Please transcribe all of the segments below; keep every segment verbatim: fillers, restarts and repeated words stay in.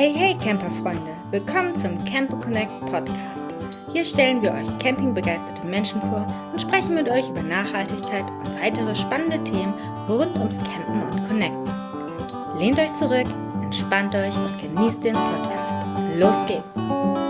Hey, hey Camperfreunde, willkommen zum Camper Connect Podcast. Hier stellen wir euch campingbegeisterte Menschen vor und sprechen mit euch über Nachhaltigkeit und weitere spannende Themen rund ums Campen und Connecten. Lehnt euch zurück, entspannt euch und genießt den Podcast. Los geht's!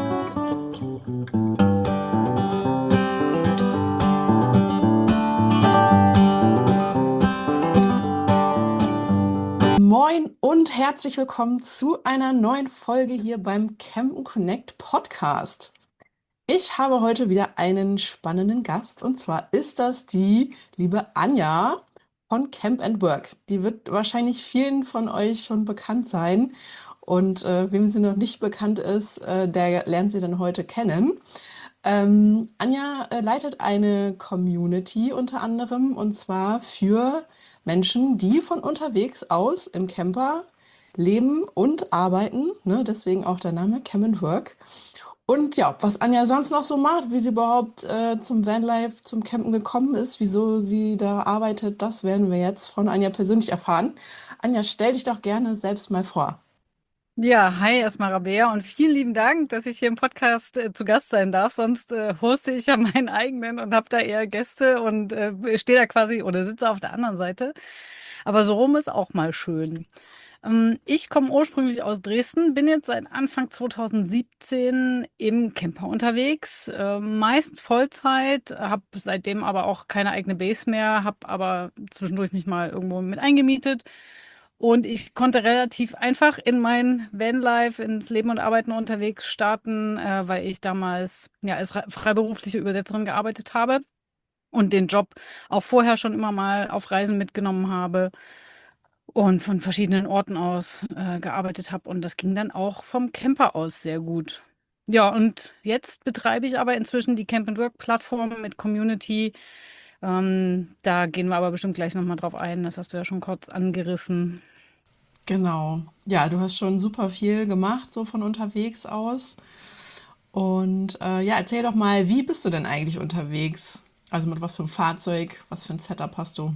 Moin und herzlich willkommen zu einer neuen Folge hier beim Campen Connect Podcast. Ich habe heute wieder einen spannenden Gast und zwar ist das die liebe Anja von Camp and Work. Die wird wahrscheinlich vielen von euch schon bekannt sein und äh, wem sie noch nicht bekannt ist, äh, der lernt sie dann heute kennen. Ähm, Anja äh, leitet eine Community unter anderem und zwar für Menschen, die von unterwegs aus im Camper leben und arbeiten, ne? Deswegen auch der Name Camp and Work. Und ja, was Anja sonst noch so macht, wie sie überhaupt äh, zum Vanlife, zum Campen gekommen ist, wieso sie da arbeitet, das werden wir jetzt von Anja persönlich erfahren. Anja, stell dich doch gerne selbst mal vor. Ja, hi erstmal Rabea und vielen lieben Dank, dass ich hier im Podcast äh, zu Gast sein darf. Sonst äh, hoste ich ja meinen eigenen und habe da eher Gäste und äh, stehe da quasi oder sitze auf der anderen Seite. Aber so rum ist auch mal schön. Ähm, ich komme ursprünglich aus Dresden, bin jetzt seit Anfang zwanzig siebzehn im Camper unterwegs, äh, meistens Vollzeit, habe seitdem aber auch keine eigene Base mehr, habe aber zwischendurch mich mal irgendwo mit eingemietet. Und ich konnte relativ einfach in mein Vanlife, ins Leben und Arbeiten unterwegs starten, äh, weil ich damals ja als re- freiberufliche Übersetzerin gearbeitet habe und den Job auch vorher schon immer mal auf Reisen mitgenommen habe und von verschiedenen Orten aus äh, gearbeitet habe. Und das ging dann auch vom Camper aus sehr gut. Ja, und jetzt betreibe ich aber inzwischen die Camp and Work Plattform mit Community. Ähm, da gehen wir aber bestimmt gleich nochmal drauf ein. Das hast du ja schon kurz angerissen. Genau. Ja, du hast schon super viel gemacht, so von unterwegs aus. Und äh, ja, erzähl doch mal, wie bist du denn eigentlich unterwegs? Also mit was für einem Fahrzeug, was für ein Setup hast du?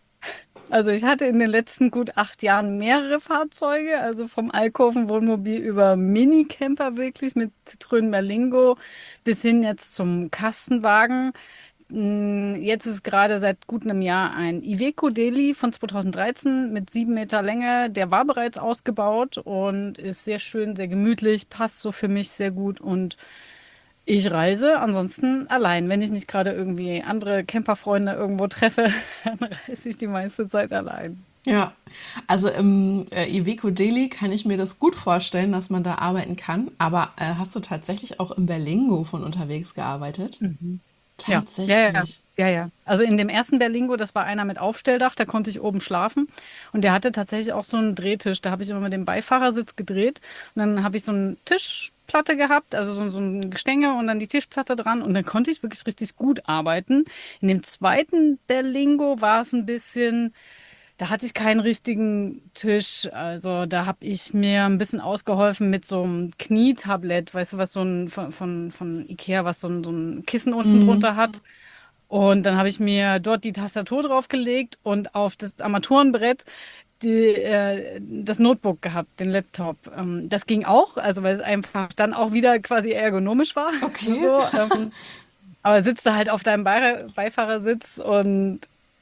Also ich hatte in den letzten gut acht Jahren mehrere Fahrzeuge, also vom Alkoven Wohnmobil über Minicamper wirklich mit Citroën Berlingo bis hin jetzt zum Kastenwagen. Mm, Jetzt ist gerade seit gut einem Jahr ein Iveco Daily von zweitausenddreizehn mit sieben Meter Länge. Der war bereits ausgebaut und ist sehr schön, sehr gemütlich, passt so für mich sehr gut und ich reise ansonsten allein. Wenn ich nicht gerade irgendwie andere Camperfreunde irgendwo treffe, dann reise ich die meiste Zeit allein. Ja, also im äh, Iveco Daily kann ich mir das gut vorstellen, dass man da arbeiten kann. Aber äh, hast du tatsächlich auch im Berlingo von unterwegs gearbeitet? Mhm. Ja, ja, ja, Tatsächlich. ja, ja. Also in dem ersten Berlingo, das war einer mit Aufstelldach, da konnte ich oben schlafen. Und der hatte tatsächlich auch so einen Drehtisch. Da habe ich immer mit dem Beifahrersitz gedreht. Und dann habe ich so eine Tischplatte gehabt, also so, so ein Gestänge und dann die Tischplatte dran. Und dann konnte ich wirklich richtig gut arbeiten. In dem zweiten Berlingo war es ein bisschen. Da hatte ich keinen richtigen Tisch. Also da habe ich mir ein bisschen ausgeholfen mit so einem Knietablett, weißt du, was so ein von, von, von Ikea, was so ein, so ein Kissen unten Mm, drunter hat. Und dann habe ich mir dort die Tastatur draufgelegt und auf das Armaturenbrett die, äh, das Notebook gehabt, den Laptop. Ähm, das ging auch, also weil es einfach dann auch wieder quasi ergonomisch war. okay. So, ähm, aber sitzt da halt auf deinem Be Beifahrersitz und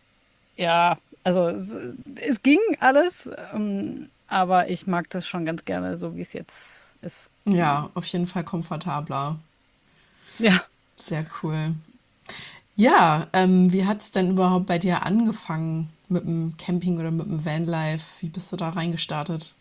ja, also es, es ging alles, ähm, aber ich mag das schon ganz gerne, so wie es jetzt ist. Ja, auf jeden Fall komfortabler. Ja. Sehr cool. Ja, ähm, wie hat es denn überhaupt bei dir angefangen mit dem Camping oder mit dem Vanlife? Wie bist du da reingestartet?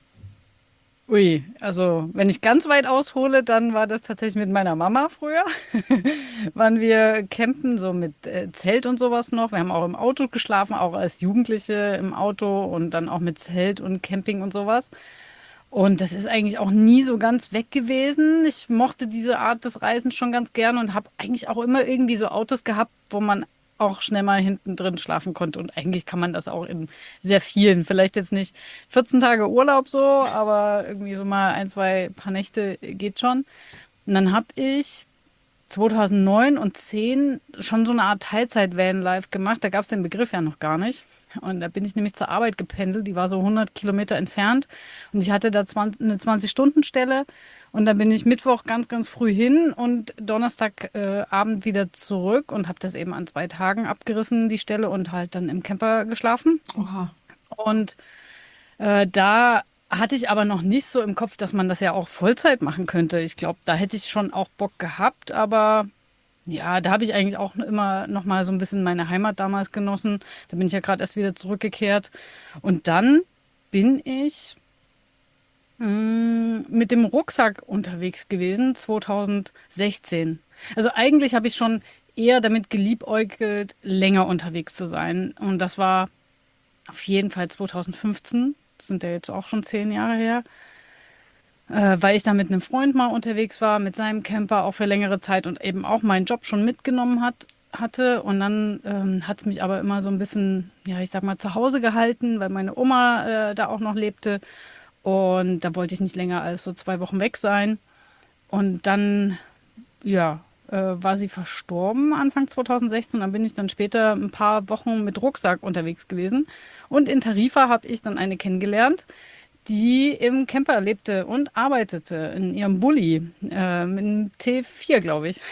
Ui, also wenn ich ganz weit aushole, dann war das tatsächlich mit meiner Mama früher. Waren wir campen, so mit äh, Zelt und sowas noch. Wir haben auch im Auto geschlafen, auch als Jugendliche im Auto und dann auch mit Zelt und Camping und sowas. Und das ist eigentlich auch nie so ganz weg gewesen. Ich mochte diese Art des Reisens schon ganz gern und habe eigentlich auch immer irgendwie so Autos gehabt, wo man auch schnell mal hinten drin schlafen konnte. Und eigentlich kann man das auch in sehr vielen. Vielleicht jetzt nicht vierzehn Tage Urlaub so, aber irgendwie so mal ein, zwei paar Nächte geht schon. Und dann habe ich zweitausendneun und zehn schon so eine Art Teilzeit-Vanlife gemacht. Da gab es den Begriff ja noch gar nicht. Und da bin ich nämlich zur Arbeit gependelt. Die war so hundert Kilometer entfernt. Und ich hatte da zwanzig, eine zwanzig-Stunden-Stelle. Und dann bin ich Mittwoch ganz, ganz früh hin und Donnerstagabend äh, Abend wieder zurück und habe das eben an zwei Tagen abgerissen, die Stelle, und halt dann im Camper geschlafen. Oha. Und äh, da hatte ich aber noch nicht so im Kopf, dass man das ja auch Vollzeit machen könnte. Ich glaube, da hätte ich schon auch Bock gehabt, aber ja, da habe ich eigentlich auch immer noch mal so ein bisschen meine Heimat damals genossen. Da bin ich ja gerade erst wieder zurückgekehrt. Und dann bin ich mh, mit dem Rucksack unterwegs gewesen, zweitausendsechzehn. Also eigentlich habe ich schon eher damit geliebäugelt, länger unterwegs zu sein. Und das war auf jeden Fall zweitausendfünfzehn. Das sind ja jetzt auch schon zehn Jahre her. Äh, weil ich da mit einem Freund mal unterwegs war, mit seinem Camper auch für längere Zeit und eben auch meinen Job schon mitgenommen hat, hatte. Und dann ähm, hat es mich aber immer so ein bisschen, ja, ich sag mal, zu Hause gehalten, weil meine Oma äh, da auch noch lebte. Und da wollte ich nicht länger als so zwei Wochen weg sein. Und dann, ja, äh, war sie verstorben Anfang zweitausendsechzehn. Dann bin ich dann später ein paar Wochen mit Rucksack unterwegs gewesen. Und in Tarifa habe ich dann eine kennengelernt, die im Camper lebte und arbeitete in ihrem Bulli, äh, mit einem T vier, glaube ich.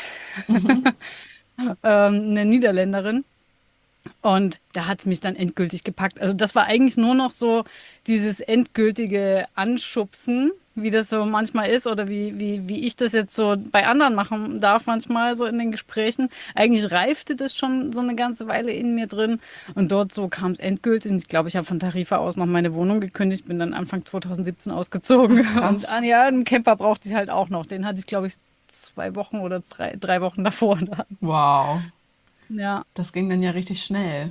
ähm, eine Niederländerin. Und da hat es mich dann endgültig gepackt. Also das war eigentlich nur noch so dieses endgültige Anschubsen, wie das so manchmal ist oder wie, wie, wie ich das jetzt so bei anderen machen darf manchmal so in den Gesprächen. Eigentlich reifte das schon so eine ganze Weile in mir drin und dort so kam es endgültig. Und ich glaube, ich habe von Tarifa aus noch meine Wohnung gekündigt, bin dann Anfang zweitausendsiebzehn ausgezogen. Ach, Und krass. ah, ja, einen Camper brauchte ich halt auch noch. Den hatte ich, glaube ich, zwei Wochen oder drei, drei Wochen davor. Da. Wow. Ja. Das ging dann ja richtig schnell.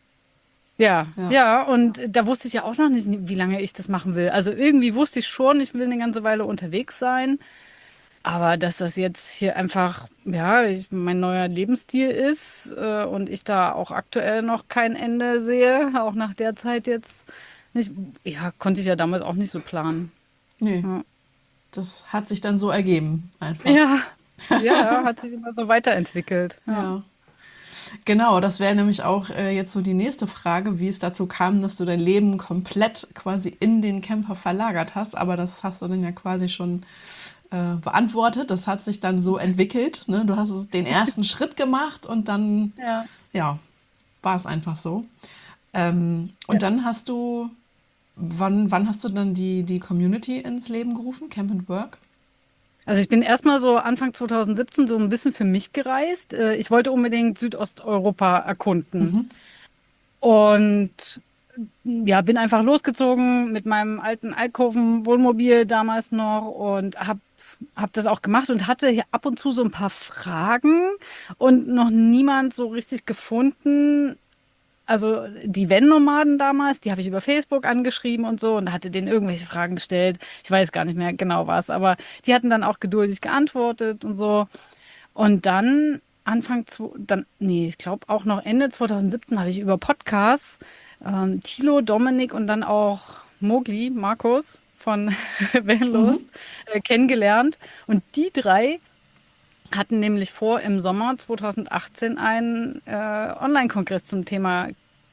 Ja, Ja. ja, und da wusste ich ja auch noch nicht, wie lange ich das machen will. Also irgendwie wusste ich schon, ich will eine ganze Weile unterwegs sein, aber dass das jetzt hier einfach, ja, ich, mein neuer Lebensstil ist äh, und ich da auch aktuell noch kein Ende sehe, auch nach der Zeit jetzt nicht, ja, konnte ich ja damals auch nicht so planen. Nee, Ja, das hat sich dann so ergeben, einfach. ja, ja, hat sich immer so weiterentwickelt. Ja. Ja. Genau, das wäre nämlich auch äh, jetzt so die nächste Frage, wie es dazu kam, dass du dein Leben komplett quasi in den Camper verlagert hast. Aber das hast du dann ja quasi schon äh, beantwortet. Das hat sich dann so entwickelt. Ne? Du hast es- den ersten Schritt gemacht und dann, Ja. ja, war es einfach so. Ähm, Ja. und dann hast du, wann, wann hast du dann die, die Community ins Leben gerufen, Camp and Work? Also ich bin erstmal so Anfang zweitausendsiebzehn so ein bisschen für mich gereist. Äh, Ich wollte unbedingt Südosteuropa erkunden. Mhm. Und ja, bin einfach losgezogen mit meinem alten Alkoven-Wohnmobil damals noch und habe hab hab das auch gemacht und hatte hier ab und zu so ein paar Fragen und noch niemand so richtig gefunden. Also die Wenn-Nomaden damals, die habe ich über Facebook angeschrieben und so und hatte denen irgendwelche Fragen gestellt. Ich weiß gar nicht mehr genau was, aber die hatten dann auch geduldig geantwortet und so. Und dann Anfang, zwo- dann, nee, ich glaube auch noch Ende zweitausendsiebzehn habe ich über Podcasts ähm, Thilo, Dominik und dann auch Mogli, Markus von Mhm. Vanlust, äh, kennengelernt. Und die drei hatten nämlich vor, im Sommer zweitausendachtzehn einen äh, Online-Kongress zum Thema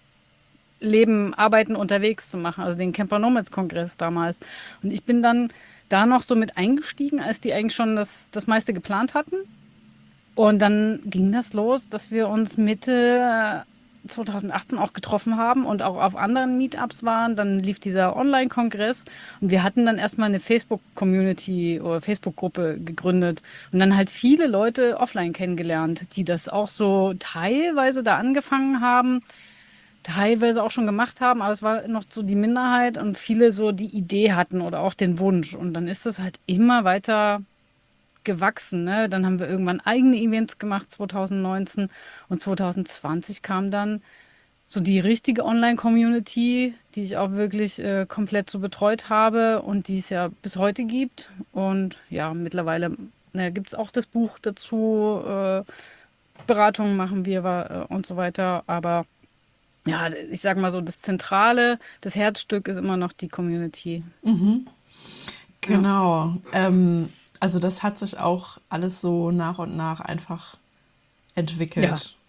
Leben, Arbeiten unterwegs zu machen, also den Camper Nomads Kongress damals. Und ich bin dann da noch so mit eingestiegen, als die eigentlich schon das, das meiste geplant hatten. Und dann ging das los, dass wir uns Mitte zweitausendachtzehn auch getroffen haben und auch auf anderen Meetups waren. Dann lief dieser Online-Kongress und wir hatten dann erstmal eine Facebook-Community oder Facebook-Gruppe gegründet und dann halt viele Leute offline kennengelernt, die das auch so teilweise da angefangen haben, teilweise auch schon gemacht haben, aber es war noch so die Minderheit und viele so die Idee hatten oder auch den Wunsch. Und dann ist das halt immer weiter gewachsen, ne? Dann haben wir irgendwann eigene Events gemacht, zweitausendneunzehn und zweitausendzwanzig kam dann so die richtige Online-Community, die ich auch wirklich äh, komplett so betreut habe und die es ja bis heute gibt. Und ja, mittlerweile ne, gibt es auch das Buch dazu, äh, Beratungen machen wir äh, und so weiter. Aber ja, ich sag mal so, das Zentrale, das Herzstück ist immer noch die Community. Mhm. Ja, Genau. Ähm, also das hat sich auch alles so nach und nach einfach ja, entwickelt.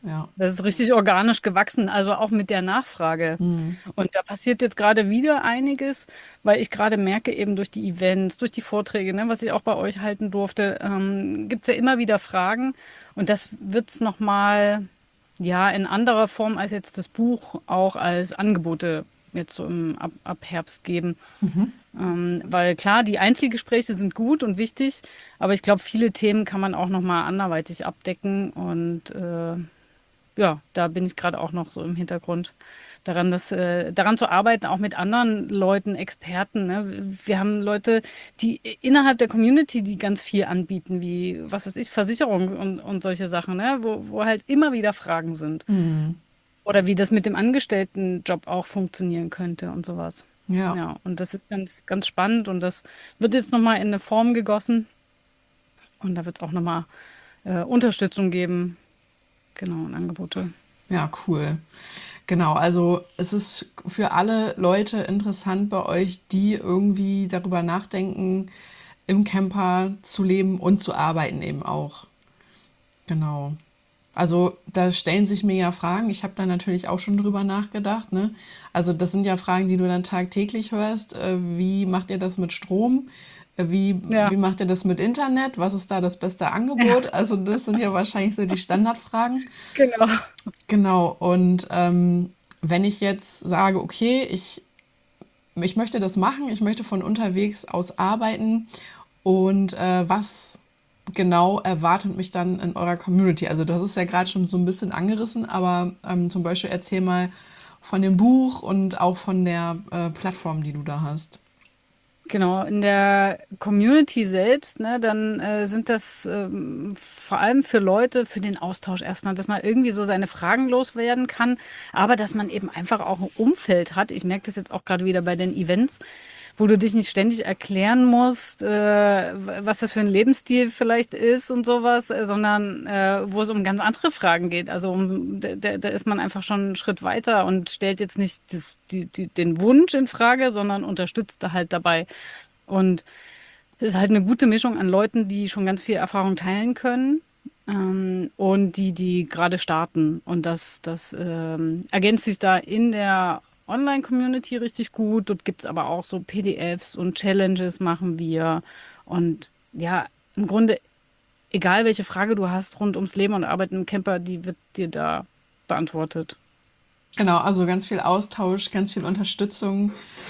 ja. Das ist richtig organisch gewachsen, also auch mit der Nachfrage. Mhm. Und da passiert jetzt gerade wieder einiges, weil ich gerade merke, eben durch die Events, durch die Vorträge, ne, was ich auch bei euch halten durfte, ähm, gibt es ja immer wieder Fragen. Und das wird es nochmal, ja, in anderer Form als jetzt das Buch auch als Angebote jetzt so im, ab, ab Herbst geben. Mhm. Ähm, weil klar, die Einzelgespräche sind gut und wichtig, aber ich glaube, viele Themen kann man auch nochmal anderweitig abdecken. Und äh, ja, da bin ich gerade auch noch so im Hintergrund daran, das, äh, daran zu arbeiten, auch mit anderen Leuten, Experten. Ne? Wir haben Leute, die innerhalb der Community, die ganz viel anbieten, wie, was weiß ich, Versicherungen und, und solche Sachen, ne? Wo, wo halt immer wieder Fragen sind. Mhm. Oder wie das mit dem Angestelltenjob auch funktionieren könnte und sowas. Ja, Ja, und das ist ganz, ganz spannend und das wird jetzt nochmal in eine Form gegossen und da wird es auch nochmal äh, Unterstützung geben, genau, und Angebote. ja, cool. Genau, also es ist für alle Leute interessant bei euch, die irgendwie darüber nachdenken, im Camper zu leben und zu arbeiten eben auch. Genau. Also da stellen sich mir ja Fragen. Ich habe da natürlich auch schon drüber nachgedacht, ne? Also das sind ja Fragen, die du dann tagtäglich hörst. Äh, wie macht ihr das mit Strom? Äh, Wie, Ja, wie macht ihr das mit Internet? Was ist da das beste ja, Angebot? Also das sind ja wahrscheinlich so die Standardfragen. genau. Genau. Und ähm, wenn ich jetzt sage, okay, ich, ich möchte das machen, ich möchte von unterwegs aus arbeiten und äh, was genau erwartet mich dann in eurer Community? Also du hast es ja gerade schon so ein bisschen angerissen, aber ähm, zum Beispiel erzähl mal von dem Buch und auch von der äh, Plattform, die du da hast. Genau, in der Community selbst, ne, dann äh, sind das ähm, vor allem für Leute, für den Austausch erstmal, dass man irgendwie so seine Fragen loswerden kann, aber dass man eben einfach auch ein Umfeld hat. Ich merke das jetzt auch gerade wieder bei den Events, wo du dich nicht ständig erklären musst, äh, was das für ein Lebensstil vielleicht ist und sowas, äh, sondern äh, wo es um ganz andere Fragen geht. Also um, da, da da ist man einfach schon einen Schritt weiter und stellt jetzt nicht das, die, die, den Wunsch in Frage, sondern unterstützt da halt dabei. Und es ist halt eine gute Mischung an Leuten, die schon ganz viel Erfahrung teilen können. Ähm, und die, die gerade starten. Und das, das ähm, ergänzt sich da in der Online-Community richtig gut. Dort gibt es aber auch so P D Fs und Challenges machen wir. Und ja, im Grunde, egal welche Frage du hast rund ums Leben und Arbeiten im Camper, die wird dir da beantwortet. Genau, also ganz viel Austausch, ganz viel Unterstützung,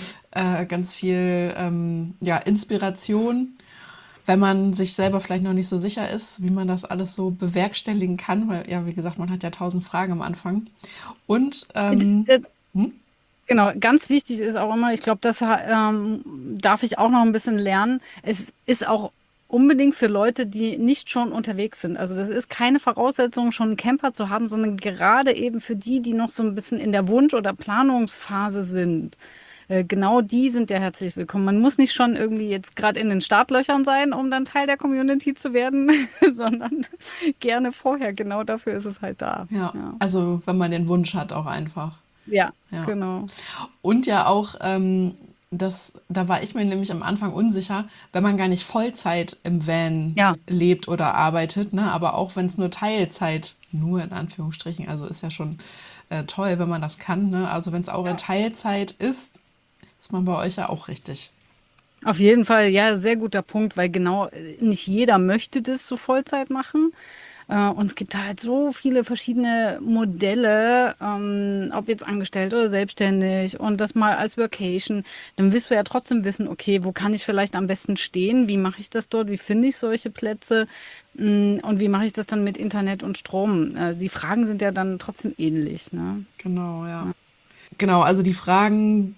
äh, ganz viel ähm, ja, Inspiration, wenn man sich selber vielleicht noch nicht so sicher ist, wie man das alles so bewerkstelligen kann, weil ja, wie gesagt, man hat ja tausend Fragen am Anfang. Und ähm, hm? Genau, ganz wichtig ist auch immer, ich glaube, das ähm, darf ich auch noch ein bisschen lernen. Es ist auch unbedingt für Leute, die nicht schon unterwegs sind. Also das ist keine Voraussetzung, schon einen Camper zu haben, sondern gerade eben für die, die noch so ein bisschen in der Wunsch- oder Planungsphase sind. Äh, Genau die sind ja herzlich willkommen. Man muss nicht schon irgendwie jetzt gerade in den Startlöchern sein, um dann Teil der Community zu werden, sondern gerne vorher. Genau dafür ist es halt da. Ja, Ja, also wenn man den Wunsch hat, auch einfach. ja, Ja. genau. Und ja auch, ähm, das, da war ich mir nämlich am Anfang unsicher, wenn man gar nicht Vollzeit im Van Ja. lebt oder arbeitet, ne, aber auch wenn es nur Teilzeit, nur in Anführungsstrichen, also ist ja schon äh, toll, wenn man das kann, ne? Also wenn es auch in Teilzeit ist, ist man bei euch ja auch richtig. Auf jeden Fall, ja, sehr guter Punkt, weil genau äh, nicht jeder möchte das zu Vollzeit machen. Äh, Und es gibt halt so viele verschiedene Modelle, ähm, ob jetzt angestellt oder selbstständig und das mal als Workation. Dann wirst du ja trotzdem wissen, okay, wo kann ich vielleicht am besten stehen? Wie mache ich das dort? Wie finde ich solche Plätze? Mm, Und wie mache ich das dann mit Internet und Strom? Äh, Die Fragen sind ja dann trotzdem ähnlich, ne? Genau, ja. Genau, also die Fragen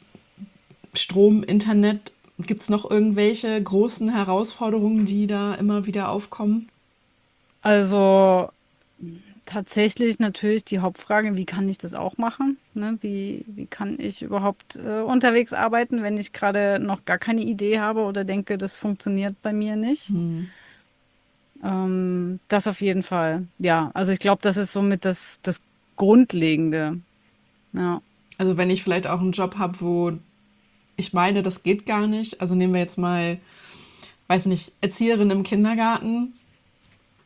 Strom, Internet, gibt es noch irgendwelche großen Herausforderungen, die da immer wieder aufkommen? Also tatsächlich natürlich die Hauptfrage, wie kann ich das auch machen? Ne? Wie, wie kann ich überhaupt äh, unterwegs arbeiten, wenn ich gerade noch gar keine Idee habe oder denke, das funktioniert bei mir nicht? Hm. Ähm, das auf jeden Fall. Ja, also ich glaube, das ist somit das, das Grundlegende. Ja. Also wenn ich vielleicht auch einen Job habe, wo ich meine, das geht gar nicht. Also nehmen wir jetzt mal, weiß nicht, Erzieherin im Kindergarten.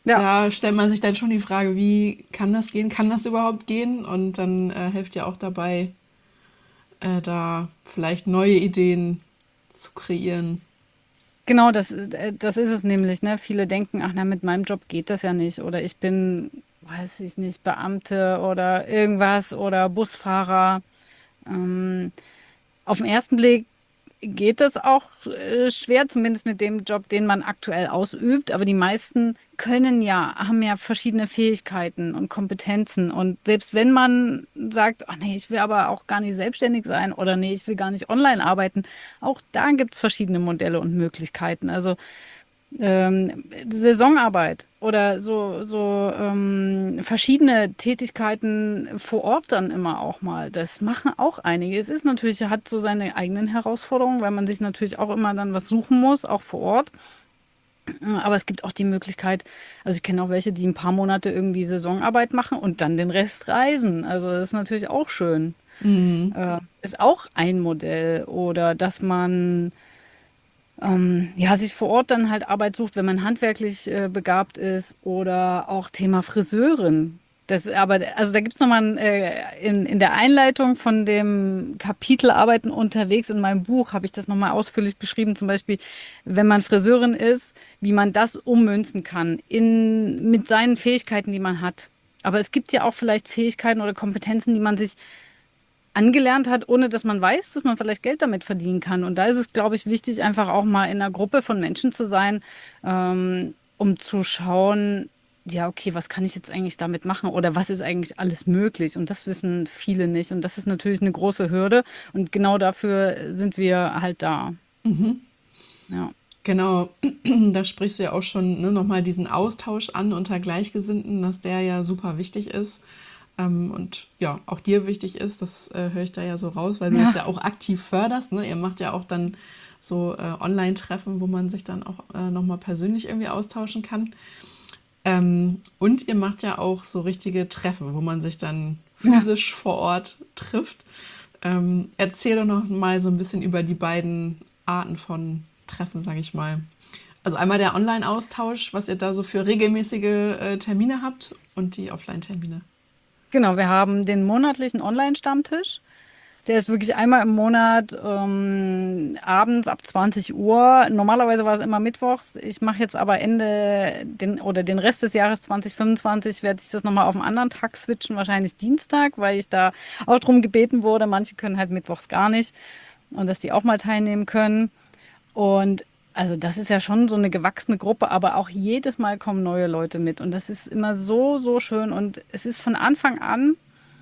Ja, Da stellt man sich dann schon die Frage, wie kann das gehen? Kann das überhaupt gehen? Und dann äh, hilft ja auch dabei, äh, da vielleicht neue Ideen zu kreieren. genau, das, äh, das ist es nämlich, ne? Viele denken, ach na, mit meinem Job geht das ja nicht. Oder ich bin, weiß ich nicht, Beamte oder irgendwas oder Busfahrer. Ähm, auf den ersten Blick geht das auch äh, schwer, zumindest mit dem Job, den man aktuell ausübt. Aber die meisten können ja, haben ja verschiedene Fähigkeiten und Kompetenzen. Und selbst wenn man sagt, ach nee, ich will aber auch gar nicht selbstständig sein oder nee, ich will gar nicht online arbeiten, auch da gibt es verschiedene Modelle und Möglichkeiten. Also ähm, Saisonarbeit oder so, so ähm, verschiedene Tätigkeiten vor Ort dann immer auch mal. Das machen auch einige. Es ist natürlich, hat so seine eigenen Herausforderungen, weil man sich natürlich auch immer dann was suchen muss, auch vor Ort. Äh, Aber es gibt auch die Möglichkeit, also ich kenne auch welche, die ein paar Monate irgendwie Saisonarbeit machen und dann den Rest reisen. Also das ist natürlich auch schön. Mhm. Äh, ist auch ein Modell. Oder dass man ähm, ja, sich vor Ort dann halt Arbeit sucht, wenn man handwerklich äh, begabt ist oder auch Thema Friseurin. Das, aber, also da gibt's nochmal ein, äh, in, in der Einleitung von dem Kapitel Arbeiten unterwegs in meinem Buch habe ich das nochmal ausführlich beschrieben. Zum Beispiel, wenn man Friseurin ist, wie man das ummünzen kann in, mit seinen Fähigkeiten, die man hat. Aber es gibt ja auch vielleicht Fähigkeiten oder Kompetenzen, die man sich angelernt hat, ohne dass man weiß, dass man vielleicht Geld damit verdienen kann. Und da ist es, glaube ich, wichtig, einfach auch mal in einer Gruppe von Menschen zu sein, ähm, um zu schauen, ja, okay, was kann ich jetzt eigentlich damit machen oder was ist eigentlich alles möglich? Und das wissen viele nicht. Und das ist natürlich eine große Hürde. Und genau dafür sind wir halt da. Ja. Genau, da sprichst du ja auch schon ne, nochmal diesen Austausch an unter Gleichgesinnten, dass der ja super wichtig ist. Ähm, und ja, auch dir wichtig ist, das äh, höre ich da ja so raus, weil du das Ja. ja auch aktiv förderst. Ne? Ihr macht ja auch dann so äh, Online-Treffen, wo man sich dann auch äh, nochmal persönlich irgendwie austauschen kann. Ähm, und ihr macht ja auch so richtige Treffen, wo man sich dann Ja. physisch vor Ort trifft. Ähm, erzähl doch noch mal so ein bisschen über die beiden Arten von Treffen, sage ich mal. Also einmal der Online-Austausch, was ihr da so für regelmäßige äh, Termine habt und die Offline-Termine. Genau, wir haben den monatlichen Online-Stammtisch. Der ist wirklich einmal im Monat ähm, abends ab zwanzig Uhr. Normalerweise war es immer mittwochs. Ich mache jetzt aber Ende den, oder den Rest des Jahres zwanzig fünfundzwanzig werde ich das nochmal auf einen anderen Tag switchen, wahrscheinlich Dienstag, weil ich da auch drum gebeten wurde. Manche können halt mittwochs gar nicht und dass die auch mal teilnehmen können. Und also das ist ja schon so eine gewachsene Gruppe, aber auch jedes Mal kommen neue Leute mit. Und das ist immer so, so schön. Und es ist von Anfang an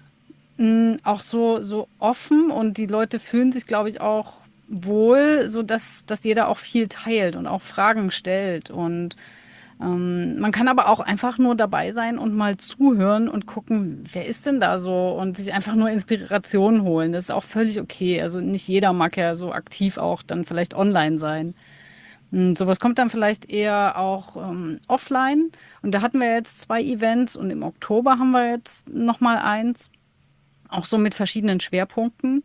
mh, auch so, so offen und die Leute fühlen sich, glaube ich, auch wohl, so dass, dass jeder auch viel teilt und auch Fragen stellt. Und ähm, man kann aber auch einfach nur dabei sein und mal zuhören und gucken, wer ist denn da so und sich einfach nur Inspiration holen. Das ist auch völlig okay. Also nicht jeder mag ja so aktiv auch dann vielleicht online sein. Und sowas kommt dann vielleicht eher auch ähm, offline. Und da hatten wir jetzt zwei Events und im Oktober haben wir jetzt noch mal eins, auch so mit verschiedenen Schwerpunkten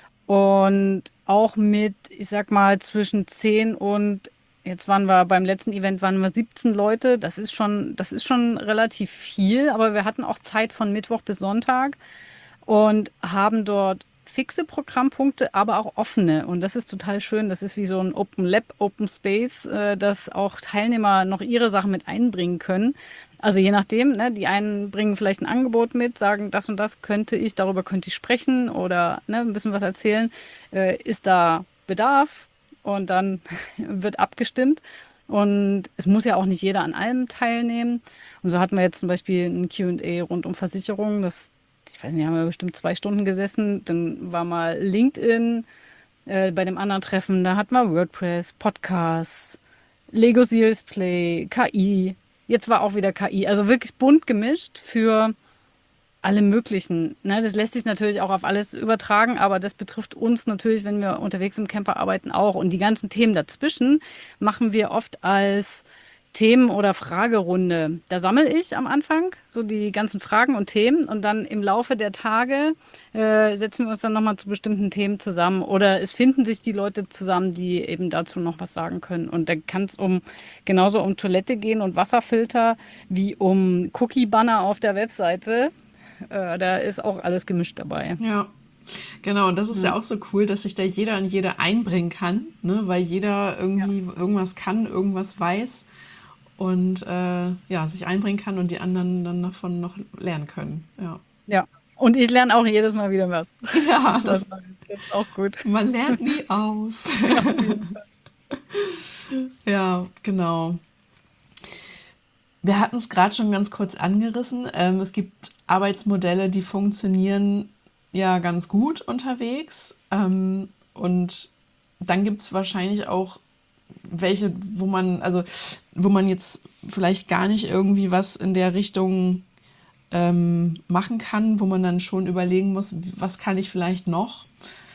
und auch mit, ich sag mal, zwischen zehn und jetzt waren wir beim letzten Event waren wir siebzehn Leute. Das ist schon, das ist schon relativ viel, aber wir hatten auch Zeit von Mittwoch bis Sonntag und haben dort fixe Programmpunkte, aber auch offene. Und das ist total schön. Das ist wie so ein Open Lab, Open Space, äh, dass auch Teilnehmer noch ihre Sachen mit einbringen können. Also je nachdem, ne, die einen bringen vielleicht ein Angebot mit, sagen, das und das könnte ich, darüber könnte ich sprechen oder ne, ein bisschen was erzählen. Äh, ist da Bedarf? Und dann wird abgestimmt. Und es muss ja auch nicht jeder an allem teilnehmen. Und so hatten wir jetzt zum Beispiel ein Q und A rund um Versicherungen. Das, ich weiß nicht, haben wir bestimmt zwei Stunden gesessen. Dann war mal LinkedIn äh, bei dem anderen Treffen. Da hatten wir WordPress, Podcasts, Lego Serious Play, K I. Jetzt war auch wieder K I. Also wirklich bunt gemischt für alle möglichen. Ne? Das lässt sich natürlich auch auf alles übertragen, aber das betrifft uns natürlich, wenn wir unterwegs im Camper arbeiten, auch. Und die ganzen Themen dazwischen machen wir oft als Themen- oder Fragerunde. Da sammle ich am Anfang so die ganzen Fragen und Themen und dann im Laufe der Tage äh, setzen wir uns dann nochmal zu bestimmten Themen zusammen oder es finden sich die Leute zusammen, die eben dazu noch was sagen können. Und da kann es um genauso um Toilette gehen und Wasserfilter wie um Cookie-Banner auf der Webseite. Äh, da ist auch alles gemischt dabei. Ja, genau. Und das ist ja Ja. auch so cool, dass sich da jeder und jede einbringen kann, ne? Weil jeder Ja. irgendwie irgendwas kann, irgendwas weiß und äh, ja, sich einbringen kann und die anderen dann davon noch lernen können. Ja, Ja. Und ich lerne auch jedes Mal wieder was. ja, Was das, Neues. Das ist auch gut. man lernt nie aus. Auf jeden Fall. Ja, genau. Wir hatten es gerade schon ganz kurz angerissen. Ähm, es gibt Arbeitsmodelle, die funktionieren ja ganz gut unterwegs. Ähm, und dann gibt es wahrscheinlich auch welche, wo man, also wo man jetzt vielleicht gar nicht irgendwie was in der Richtung ähm, machen kann, wo man dann schon überlegen muss, was kann ich vielleicht noch?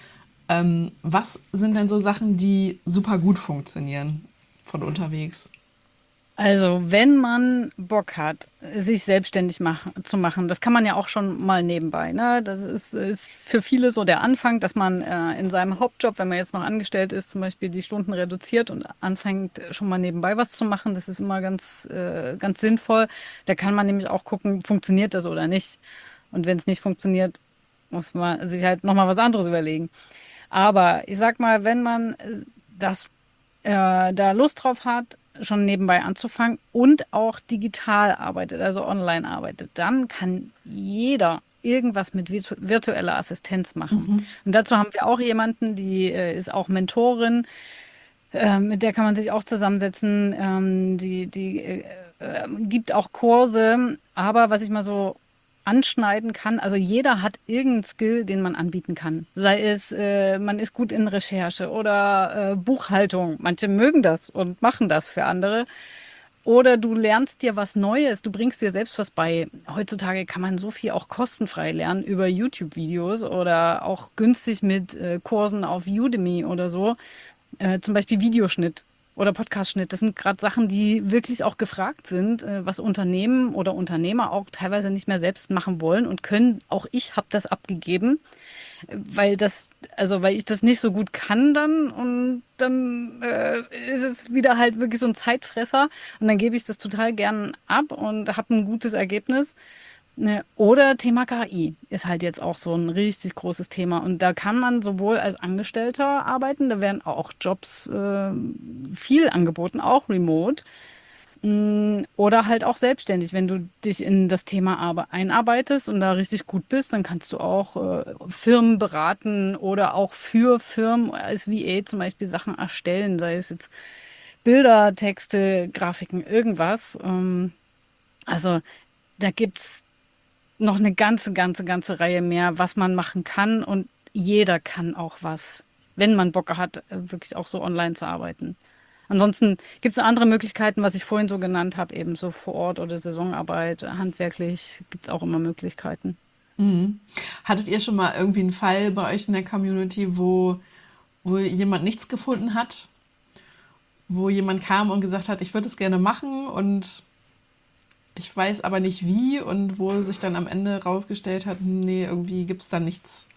Ähm, was sind denn so Sachen, die super gut funktionieren von unterwegs? Also, wenn man Bock hat, sich selbstständig mach zu machen, das kann man ja auch schon mal nebenbei, ne? Das ist, ist für viele so der Anfang, dass man äh, in seinem Hauptjob, wenn man jetzt noch angestellt ist, zum Beispiel die Stunden reduziert und anfängt schon mal nebenbei was zu machen. Das ist immer ganz, äh, ganz sinnvoll. Da kann man nämlich auch gucken, funktioniert das oder nicht. Und wenn es nicht funktioniert, muss man sich halt nochmal was anderes überlegen. Aber ich sag mal, wenn man äh, das äh, da Lust drauf hat, schon nebenbei anzufangen und auch digital arbeitet, also online arbeitet, dann kann jeder irgendwas mit visu- virtueller Assistenz machen. Und dazu haben wir auch jemanden, die äh, ist auch Mentorin, äh, mit der kann man sich auch zusammensetzen, ähm, die, die äh, äh, gibt auch Kurse, aber was ich mal so anschneiden kann, also jeder hat irgendeinen Skill, den man anbieten kann. Sei es, äh, man ist gut in Recherche oder äh, Buchhaltung. Manche mögen das und machen das für andere. Oder du lernst dir was Neues, du bringst dir selbst was bei. Heutzutage kann man so viel auch kostenfrei lernen über YouTube-Videos oder auch günstig mit äh, Kursen auf Udemy oder so. Äh, zum Beispiel Videoschnitt oder Podcastschnitt. Das sind gerade Sachen, die wirklich auch gefragt sind, äh, was Unternehmen oder Unternehmer auch teilweise nicht mehr selbst machen wollen und können. Auch ich habe das abgegeben, weil das, also weil ich das nicht so gut kann dann und dann äh, ist es wieder halt wirklich so ein Zeitfresser und dann gebe ich das total gern ab und habe ein gutes Ergebnis. Ne, oder Thema K I ist halt jetzt auch so ein richtig großes Thema. Und da kann man sowohl als Angestellter arbeiten, da werden auch Jobs äh, viel angeboten, auch remote. Mm, Oder halt auch selbstständig. Wenn du dich in das Thema Arbe- einarbeitest und da richtig gut bist, dann kannst du auch äh, Firmen beraten oder auch für Firmen als V A zum Beispiel Sachen erstellen, sei es jetzt Bilder, Texte, Grafiken, irgendwas. Ähm, also da gibt's noch eine ganze, ganze, ganze Reihe mehr, was man machen kann. Und jeder kann auch was, wenn man Bock hat, äh, wirklich auch so online zu arbeiten. Ansonsten gibt es andere Möglichkeiten, was ich vorhin so genannt habe, eben so vor Ort oder Saisonarbeit, handwerklich gibt es auch immer Möglichkeiten. Hattet ihr schon mal irgendwie einen Fall bei euch in der Community, wo, wo jemand nichts gefunden hat, wo jemand kam und gesagt hat, ich würde es gerne machen und ich weiß aber nicht wie und wo sich dann am Ende rausgestellt hat, nee, irgendwie gibt es da nichts.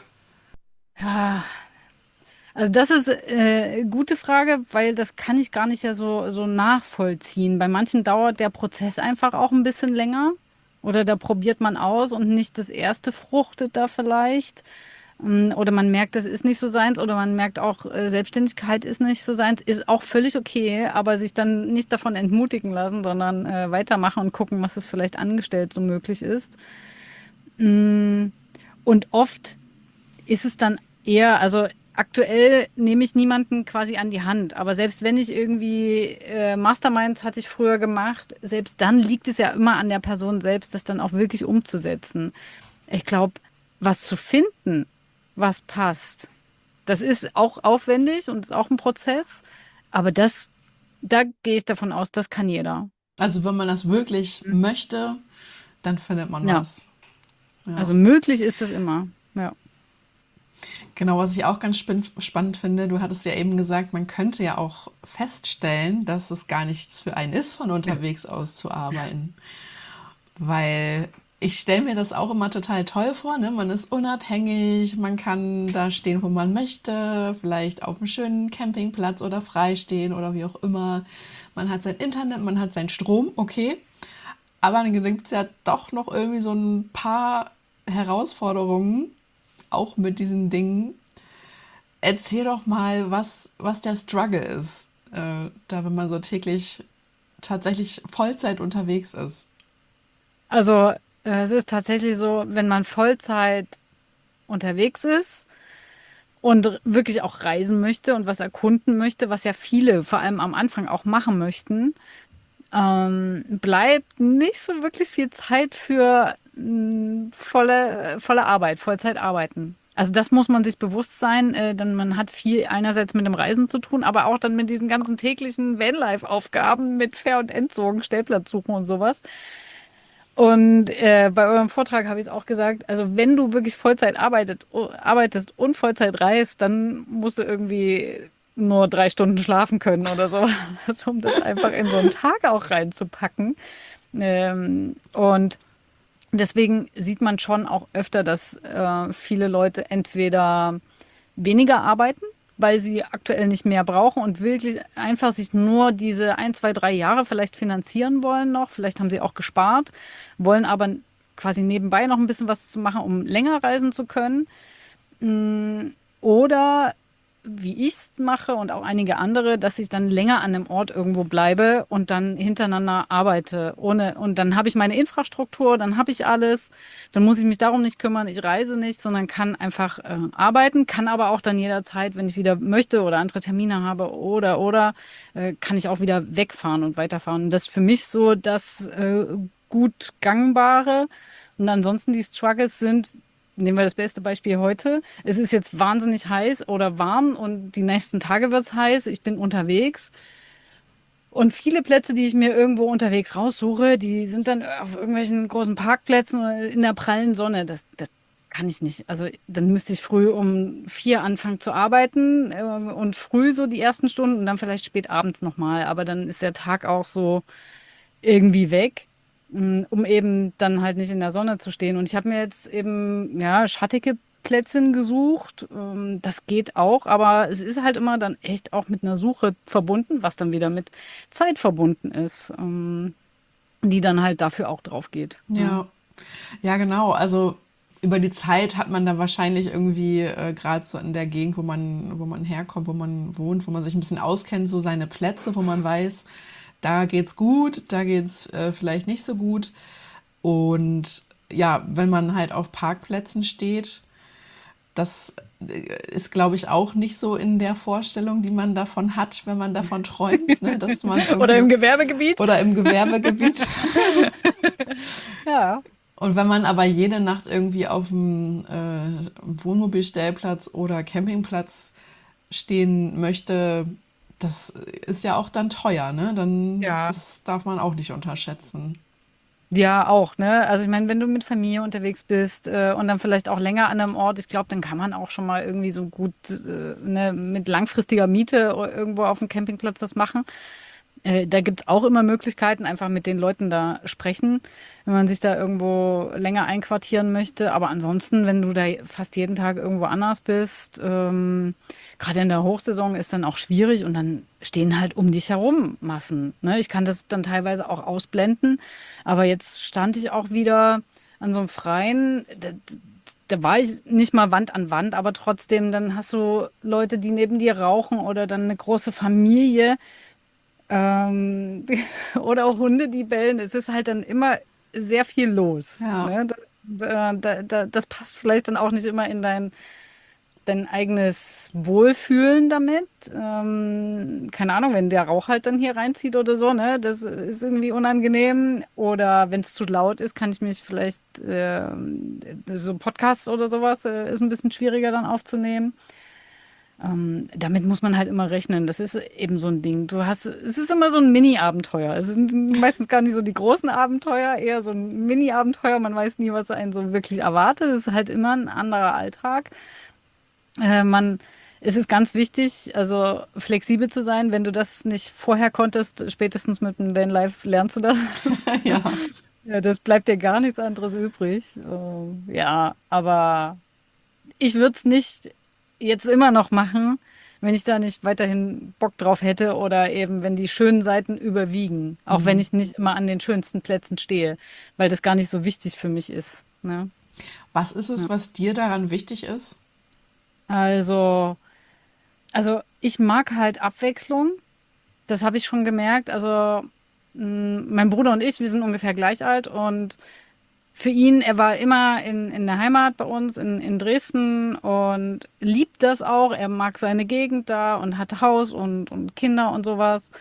Ja, also das ist äh, gute Frage, weil das kann ich gar nicht ja so, so nachvollziehen. Bei manchen dauert der Prozess einfach auch ein bisschen länger. Oder da probiert man aus und nicht das erste fruchtet da vielleicht. Mm, Oder man merkt, das ist nicht so seins. Oder man merkt auch, äh, Selbstständigkeit ist nicht so seins. Ist auch völlig okay, aber sich dann nicht davon entmutigen lassen, sondern äh, weitermachen und gucken, was es vielleicht angestellt so möglich ist. Mm, Und oft ist es dann eher, also aktuell nehme ich niemanden quasi an die Hand, aber selbst wenn ich irgendwie äh, Masterminds hatte ich früher gemacht, selbst dann liegt es ja immer an der Person selbst, das dann auch wirklich umzusetzen. Ich glaube, was zu finden, was passt, das ist auch aufwendig und ist auch ein Prozess, aber das, da gehe ich davon aus, das kann jeder. Also wenn man das wirklich möchte, dann findet man Ja, was. Ja. also möglich ist es immer. Ja. Genau, was ich auch ganz spin- spannend finde, du hattest ja eben gesagt, man könnte ja auch feststellen, dass es gar nichts für einen ist, von unterwegs aus zu arbeiten. Weil ich stelle mir das auch immer total toll vor, ne? Man ist unabhängig, man kann da stehen, wo man möchte, vielleicht auf einem schönen Campingplatz oder frei stehen oder wie auch immer. Man hat sein Internet, man hat seinen Strom, okay. Aber dann gibt es ja doch noch irgendwie so ein paar Herausforderungen, auch mit diesen Dingen. Erzähl doch mal, was, was der Struggle ist, äh, da wenn man so täglich tatsächlich Vollzeit unterwegs ist. Also äh, es ist tatsächlich so, wenn man Vollzeit unterwegs ist und r- wirklich auch reisen möchte und was erkunden möchte, was ja viele vor allem am Anfang auch machen möchten, ähm, bleibt nicht so wirklich viel Zeit für mh, volle, äh, volle Arbeit, Vollzeit arbeiten. Also das muss man sich bewusst sein, äh, denn man hat viel einerseits mit dem Reisen zu tun, aber auch dann mit diesen ganzen täglichen Vanlife-Aufgaben mit Ver- und Entsorgen, Stellplatz suchen und sowas. Und äh, bei eurem Vortrag habe ich es auch gesagt, also wenn du wirklich Vollzeit arbeitet, o- arbeitest und Vollzeit reist, dann musst du irgendwie nur drei Stunden schlafen können oder so, also um das einfach in so einen Tag auch reinzupacken. Ähm, und deswegen sieht man schon auch öfter, dass äh, viele Leute entweder weniger arbeiten, weil sie aktuell nicht mehr brauchen und wirklich einfach sich nur diese ein, zwei, drei Jahre vielleicht finanzieren wollen noch. Vielleicht haben sie auch gespart, wollen aber quasi nebenbei noch ein bisschen was zu machen, um länger reisen zu können. Mm, Oder wie ich es mache und auch einige andere, dass ich dann länger an einem Ort irgendwo bleibe und dann hintereinander arbeite. Ohne, und dann habe ich meine Infrastruktur, dann habe ich alles, dann muss ich mich darum nicht kümmern, ich reise nicht, sondern kann einfach äh, arbeiten, kann aber auch dann jederzeit, wenn ich wieder möchte oder andere Termine habe oder oder äh, kann ich auch wieder wegfahren und weiterfahren. Und das ist für mich so das äh, gut gangbare. Und ansonsten die Struggles sind, nehmen wir das beste Beispiel heute. Es ist jetzt wahnsinnig heiß oder warm und die nächsten Tage wird es heiß. Ich bin unterwegs und viele Plätze, die ich mir irgendwo unterwegs raussuche, die sind dann auf irgendwelchen großen Parkplätzen oder in der prallen Sonne. Das, das kann ich nicht. Also dann müsste ich früh um vier anfangen zu arbeiten ähm, und früh so die ersten Stunden und dann vielleicht spät abends nochmal. Aber dann ist der Tag auch so irgendwie weg, mm, um eben dann halt nicht in der Sonne zu stehen. Und ich habe mir jetzt eben, ja, schattige Plätzchen gesucht. Ähm, Das geht auch, aber es ist halt immer dann echt auch mit einer Suche verbunden, was dann wieder mit Zeit verbunden ist, ähm, die dann halt dafür auch drauf geht. Ja. Ja, ja, genau. Also über die Zeit hat man da wahrscheinlich irgendwie äh, gerade so in der Gegend, wo man, wo man herkommt, wo man wohnt, wo man sich ein bisschen auskennt, so seine Plätze, wo man weiß, da geht's gut, da geht's äh, vielleicht nicht so gut. Und ja, wenn man halt auf Parkplätzen steht, das äh, ist, glaube ich, auch nicht so in der Vorstellung, die man davon hat, wenn man davon träumt, ne, dass man Oder irgendwie im Gewerbegebiet. oder im Gewerbegebiet. Ja. Und wenn man aber jede Nacht irgendwie auf dem äh, Wohnmobilstellplatz oder Campingplatz stehen möchte, das ist ja auch dann teuer, ne? Dann, Ja. das darf man auch nicht unterschätzen. Ja, auch, ne? Also ich meine, wenn du mit Familie unterwegs bist äh, und dann vielleicht auch länger an einem Ort, ich glaube, dann kann man auch schon mal irgendwie so gut äh, ne, mit langfristiger Miete o- irgendwo auf dem Campingplatz das machen. Äh, da gibt's auch immer Möglichkeiten, einfach mit den Leuten da sprechen, wenn man sich da irgendwo länger einquartieren möchte. Aber ansonsten, wenn du da fast jeden Tag irgendwo anders bist, ähm, gerade in der Hochsaison ist dann auch schwierig und dann stehen halt um dich herum Massen. Ne? Ich kann das dann teilweise auch ausblenden, aber jetzt stand ich auch wieder an so einem Freien. Da, da war ich nicht mal Wand an Wand, aber trotzdem, dann hast du Leute, die neben dir rauchen oder dann eine große Familie. Ähm, oder auch Hunde, die bellen. Es ist halt dann immer sehr viel los. Ja, Ne? Da, da, da, das passt vielleicht dann auch nicht immer in dein, dein eigenes Wohlfühlen damit. Ähm, keine Ahnung, wenn der Rauch halt dann hier reinzieht oder so, ne? Das ist irgendwie unangenehm. Oder wenn es zu laut ist, kann ich mich vielleicht ähm, so Podcasts oder sowas äh, ist ein bisschen schwieriger dann aufzunehmen. Ähm, damit muss man halt immer rechnen. Das ist eben so ein Ding. Du hast, es ist immer so ein Mini-Abenteuer. Es sind meistens gar nicht so die großen Abenteuer, eher so ein Mini-Abenteuer. Man weiß nie, was einen so wirklich erwartet. Es ist halt immer ein anderer Alltag. Äh, man, es ist ganz wichtig, also flexibel zu sein. Wenn du das nicht vorher konntest, spätestens mit dem Vanlife lernst du das. Ja. Ja, das bleibt dir gar nichts anderes übrig. Äh, ja, aber ich würde es nicht jetzt immer noch machen, wenn ich da nicht weiterhin Bock drauf hätte oder eben wenn die schönen Seiten überwiegen. Auch wenn Mhm. ich nicht immer an den schönsten Plätzen stehe, weil das gar nicht so wichtig für mich ist. Ne? Was ist es, Ja. was dir daran wichtig ist? Also, also ich mag halt Abwechslung. Das habe ich schon gemerkt. Also mh, mein Bruder und ich, wir sind ungefähr gleich alt und für ihn, er war immer in, in der Heimat bei uns in, in Dresden und liebt das auch. Er mag seine Gegend da und hat Haus und, und Kinder und sowas.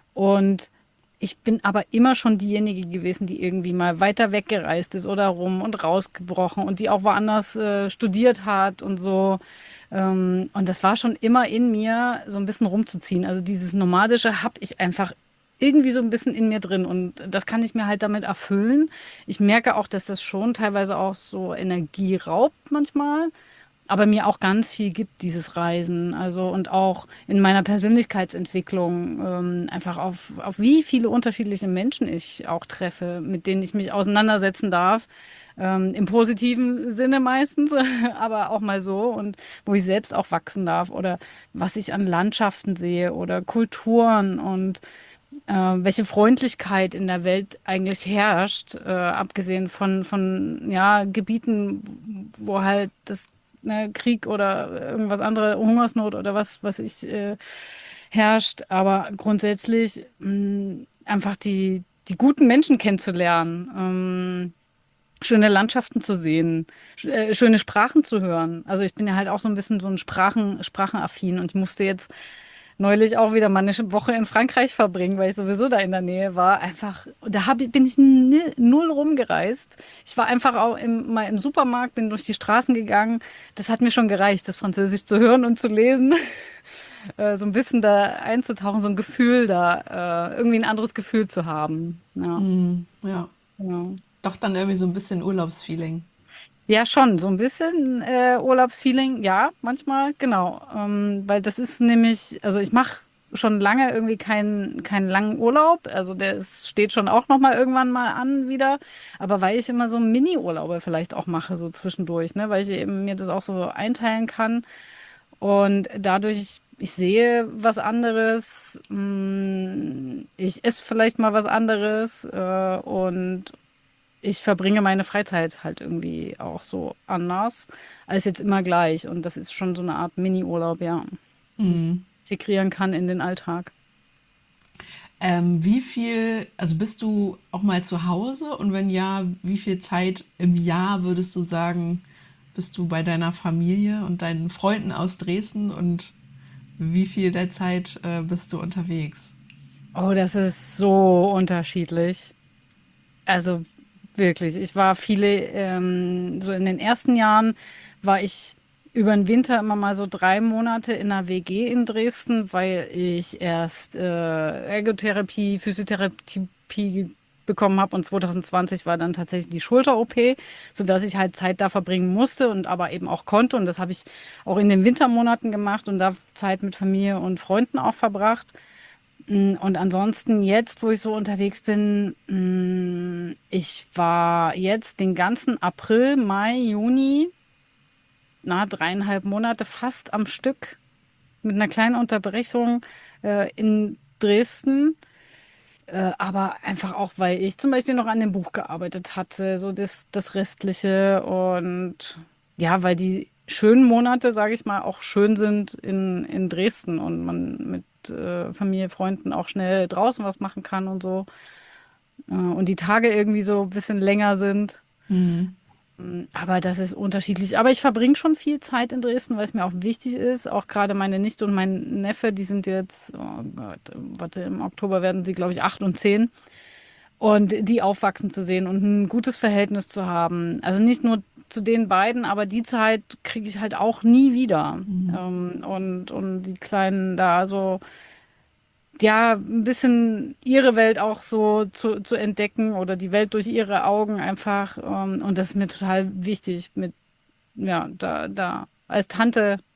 Und ich bin aber immer schon diejenige gewesen, die irgendwie mal weiter weggereist ist oder rum und rausgebrochen und die auch woanders äh, studiert hat und so. Ähm, und das war schon immer in mir, so ein bisschen rumzuziehen. Also dieses Nomadische habe ich einfach irgendwie so ein bisschen in mir drin und das kann ich mir halt damit erfüllen. Ich merke auch, dass das schon teilweise auch so Energie raubt manchmal, aber mir auch ganz viel gibt, dieses Reisen. Also und auch in meiner Persönlichkeitsentwicklung ähm, einfach auf, auf wie viele unterschiedliche Menschen ich auch treffe, mit denen ich mich auseinandersetzen darf. Ähm, im positiven Sinne meistens, aber auch mal so und wo ich selbst auch wachsen darf oder was ich an Landschaften sehe oder Kulturen und äh, welche Freundlichkeit in der Welt eigentlich herrscht, äh, abgesehen von, von ja, Gebieten, wo halt das ne, Krieg oder irgendwas andere, Hungersnot oder was, was ich äh, herrscht. Aber grundsätzlich mh, einfach die, die guten Menschen kennenzulernen, ähm, schöne Landschaften zu sehen, sch äh, schöne Sprachen zu hören. Also ich bin ja halt auch so ein bisschen so ein Sprachen, sprachenaffin und ich musste jetzt neulich auch wieder mal eine Woche in Frankreich verbringen, weil ich sowieso da in der Nähe war. Einfach, da hab, ich- bin ich ni- null rumgereist. Ich war einfach auch im, mal im Supermarkt, bin durch die Straßen gegangen. Das hat mir schon gereicht, das Französisch zu hören und zu lesen. Äh, so ein bisschen da einzutauchen, so ein Gefühl da, äh, irgendwie ein anderes Gefühl zu haben. Ja, Mhm. Ja. ja. Doch dann irgendwie so ein bisschen Urlaubsfeeling. Ja, schon, so ein bisschen äh, Urlaubsfeeling, ja, manchmal, genau. Ähm, weil das ist nämlich, also ich mache schon lange irgendwie keinen keinen langen Urlaub. Also der ist, steht schon auch noch mal irgendwann mal an wieder. Aber weil ich immer so Mini-Urlaube vielleicht auch mache, so zwischendurch, ne? Weil ich eben mir das auch so einteilen kann. Und dadurch, ich sehe was anderes, mh, ich esse vielleicht mal was anderes äh, und ich verbringe meine Freizeit halt irgendwie auch so anders als jetzt immer gleich. Und das ist schon so eine Art Mini-Urlaub, ja, den ich Mhm. integrieren kann in den Alltag. Ähm, wie viel, also bist du auch mal zu Hause? Und wenn ja, wie viel Zeit im Jahr würdest du sagen, bist du bei deiner Familie und deinen Freunden aus Dresden? Und wie viel der Zeit äh, bist du unterwegs? Oh, das ist so unterschiedlich. Also wirklich, ich war viele, ähm, so in den ersten Jahren war ich über den Winter immer mal so drei Monate in einer W G in Dresden, weil ich erst äh, Ergotherapie, Physiotherapie bekommen habe und zwanzig zwanzig war dann tatsächlich die Schulter-O P, sodass ich halt Zeit da verbringen musste und aber eben auch konnte. Und das habe ich auch in den Wintermonaten gemacht und da Zeit mit Familie und Freunden auch verbracht. Mm, Und ansonsten jetzt, wo ich so unterwegs bin, mm, ich war jetzt den ganzen April, Mai, Juni, na, dreieinhalb Monate fast am Stück mit einer kleinen Unterbrechung äh, in Dresden. Äh, aber einfach auch, weil ich zum Beispiel noch an dem Buch gearbeitet hatte, so das, das Restliche. Und ja, weil die schönen Monate, sage ich mal, auch schön sind in, in Dresden und man mit äh, Familie, Freunden auch schnell draußen was machen kann und so. Äh, und die Tage irgendwie so ein bisschen länger sind. Mhm. Aber das ist unterschiedlich. Aber ich verbringe schon viel Zeit in Dresden, weil es mir auch wichtig ist. Auch gerade meine Nichte und mein Neffe, die sind jetzt, oh Gott, warte, im Oktober werden sie, glaube ich, acht und zehn. Und die aufwachsen zu sehen und ein gutes Verhältnis zu haben. Also nicht nur zu den beiden, aber die Zeit kriege ich halt auch nie wieder. Ähm, und, und die Kleinen da so ja, ein bisschen ihre Welt auch so zu, zu entdecken oder die Welt durch ihre Augen einfach. Ähm, und das ist mir total wichtig, mit, ja, da, da als Tante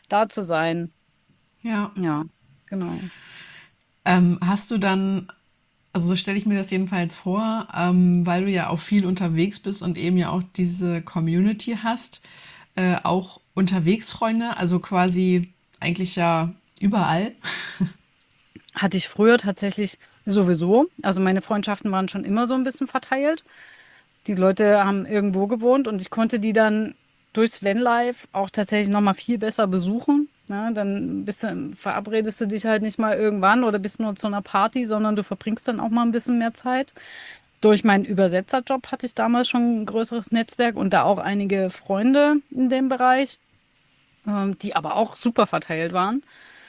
da zu sein. Ja. Ja, genau. Ähm, hast du dann, also so stelle ich mir das jedenfalls vor, ähm, weil du ja auch viel unterwegs bist und eben ja auch diese Community hast, äh, auch unterwegs Freunde, also quasi eigentlich ja überall. Hatte ich früher tatsächlich sowieso. Also meine Freundschaften waren schon immer so ein bisschen verteilt. Die Leute haben irgendwo gewohnt und ich konnte die dann durchs Vanlife auch tatsächlich noch mal viel besser besuchen. Ne? Dann bist du, verabredest du dich halt nicht mal irgendwann oder bist nur zu einer Party, sondern du verbringst dann auch mal ein bisschen mehr Zeit. Durch meinen Übersetzerjob hatte ich damals schon ein größeres Netzwerk und da auch einige Freunde in dem Bereich, ähm, die aber auch super verteilt waren.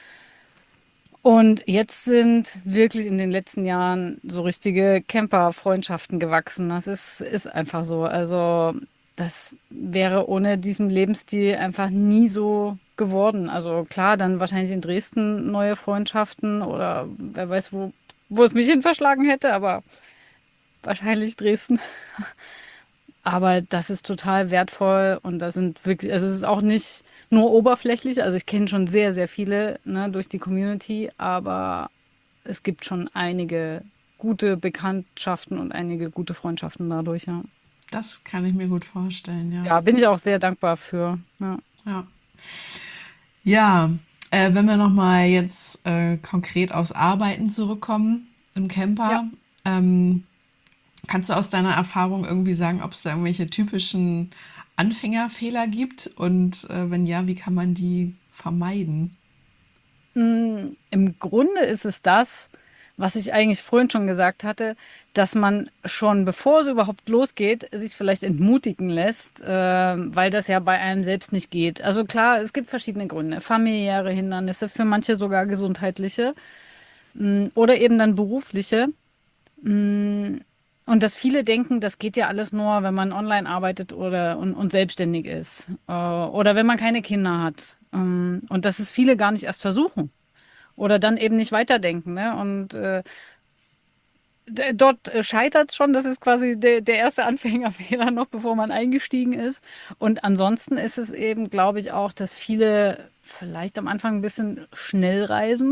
Und jetzt sind wirklich in den letzten Jahren so richtige Camper-Freundschaften gewachsen. Das ist, ist einfach so. Also das wäre ohne diesen Lebensstil einfach nie so geworden. Also klar, dann wahrscheinlich in Dresden neue Freundschaften oder wer weiß, wo, wo es mich hin verschlagen hätte, aber wahrscheinlich Dresden. Aber das ist total wertvoll und das sind wirklich, also es ist auch nicht nur oberflächlich. Also ich kenne schon sehr, sehr viele, ne, durch die Community, aber es gibt schon einige gute Bekanntschaften und einige gute Freundschaften dadurch, ja. Das kann ich mir gut vorstellen, ja. Ja, bin ich auch sehr dankbar für. Ja. Ja, ja äh, wenn wir nochmal jetzt äh, konkret aufs Arbeiten zurückkommen im Ja. Camper, ähm, kannst du aus deiner Erfahrung irgendwie sagen, ob es da irgendwelche typischen Anfängerfehler gibt? Und äh, wenn ja, wie kann man die vermeiden? Mm, Im Grunde ist es das, was ich eigentlich vorhin schon gesagt hatte, dass man schon bevor es überhaupt losgeht, sich vielleicht entmutigen lässt, äh, weil das ja bei einem selbst nicht geht. Also klar, es gibt verschiedene Gründe, familiäre Hindernisse, für manche sogar gesundheitliche, mm, oder eben dann berufliche. Mm, Und dass viele denken, das geht ja alles nur, wenn man online arbeitet oder und, und selbstständig ist, äh, oder wenn man keine Kinder hat. Ähm, und dass es viele gar nicht erst versuchen. Oder dann eben nicht weiterdenken, ne? Und äh, d- dort scheitert es schon. Das ist quasi der, der erste Anfängerfehler noch, bevor man eingestiegen ist. Und ansonsten ist es eben, glaube ich, auch, dass viele vielleicht am Anfang ein bisschen schnell reisen.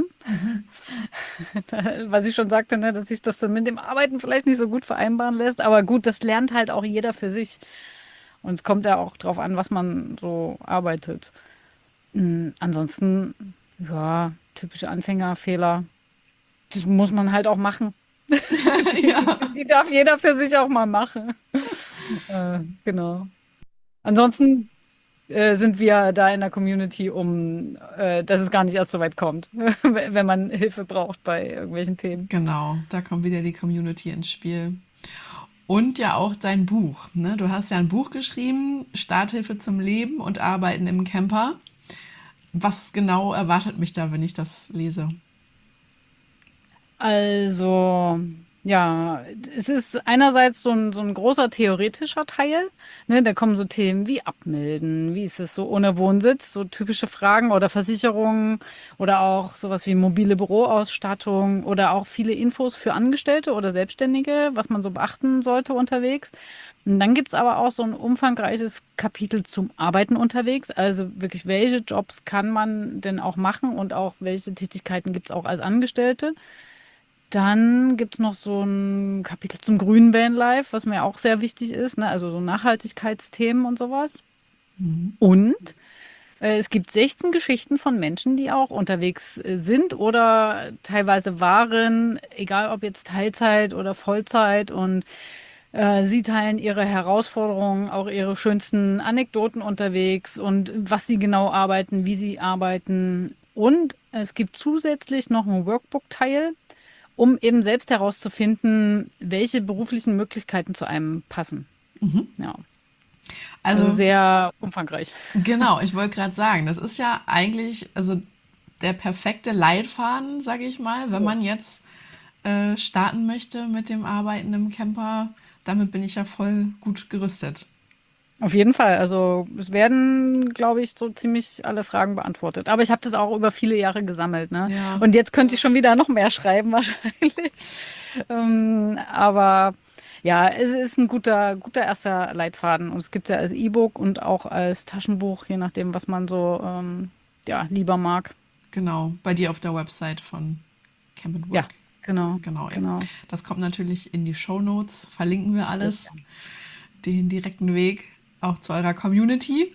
Was ich schon sagte, ne, dass sich das dann mit dem Arbeiten vielleicht nicht so gut vereinbaren lässt. Aber gut, das lernt halt auch jeder für sich. Und es kommt ja auch drauf an, was man so arbeitet. Mm, Ansonsten, ja, typische Anfängerfehler. Das muss man halt auch machen. Ja, Die, die darf jeder für sich auch mal machen. Äh, genau. Ansonsten äh, sind wir da in der Community, um, äh, dass es gar nicht erst so weit kommt, wenn wenn man Hilfe braucht bei irgendwelchen Themen. genau, da kommt wieder die Community ins Spiel. Und ja auch dein Buch. Ne? Du hast ja ein Buch geschrieben, Starthilfe zum Leben und Arbeiten im Camper. Was genau erwartet mich da, wenn ich das lese? Also, ja, es ist einerseits so ein, so ein großer theoretischer Teil. Ne, da kommen so Themen wie Abmelden, wie ist es so ohne Wohnsitz, so typische Fragen oder Versicherungen oder auch sowas wie mobile Büroausstattung oder auch viele Infos für Angestellte oder Selbstständige, was man so beachten sollte unterwegs. Und dann gibt's aber auch so ein umfangreiches Kapitel zum Arbeiten unterwegs. Also wirklich, welche Jobs kann man denn auch machen und auch welche Tätigkeiten gibt's auch als Angestellte. Dann gibt's noch so ein Kapitel zum grünen Vanlife, was mir auch sehr wichtig ist, ne? Also so Nachhaltigkeitsthemen und sowas. Und äh, es gibt sechzehn Geschichten von Menschen, die auch unterwegs äh, sind oder teilweise waren, egal ob jetzt Teilzeit oder Vollzeit. Und äh, sie teilen ihre Herausforderungen, auch ihre schönsten Anekdoten unterwegs und was sie genau arbeiten, wie sie arbeiten. Und es gibt zusätzlich noch einen Workbook-Teil, um eben selbst herauszufinden, welche beruflichen Möglichkeiten zu einem passen. Ja, also Also sehr umfangreich. genau, ich wollte gerade sagen, das ist ja eigentlich also der perfekte Leitfaden, sage ich mal, wenn man jetzt äh, starten möchte mit dem Arbeiten im Camper. Damit bin ich ja voll gut gerüstet. Auf jeden Fall. Also es werden, glaube ich, so ziemlich alle Fragen beantwortet. Aber ich habe das auch über viele Jahre gesammelt, ne? Ja, Und jetzt könnte ich schon wieder noch mehr schreiben wahrscheinlich. Ähm, aber ja, es ist ein guter, guter erster Leitfaden. Und es gibt es ja als E-Book und auch als Taschenbuch, je nachdem, was man so ähm, ja, lieber mag. Genau, bei dir auf der Website von Camp and Work. Ja, genau. Genau, ja. genau. Das kommt natürlich in die Shownotes, verlinken wir alles, Ja. den direkten Weg auch zu eurer Community.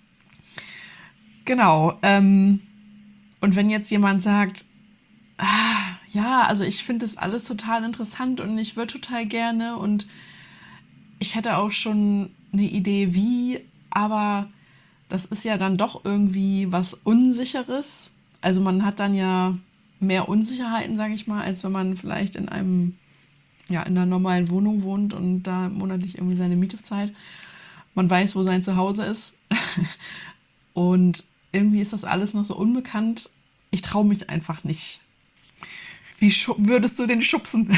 Genau, ähm, und wenn jetzt jemand sagt, ah, ja, also ich finde das alles total interessant und ich würde total gerne und ich hätte auch schon eine Idee, wie, aber das ist ja dann doch irgendwie was Unsicheres. Also man hat dann ja mehr Unsicherheiten, sage ich mal, als wenn man vielleicht in einem, ja, in einer normalen Wohnung wohnt und da monatlich irgendwie seine Miete zahlt. Man weiß, wo sein Zuhause ist. Und irgendwie ist das alles noch so unbekannt. Ich traue mich einfach nicht. Wie schu- würdest du den schubsen?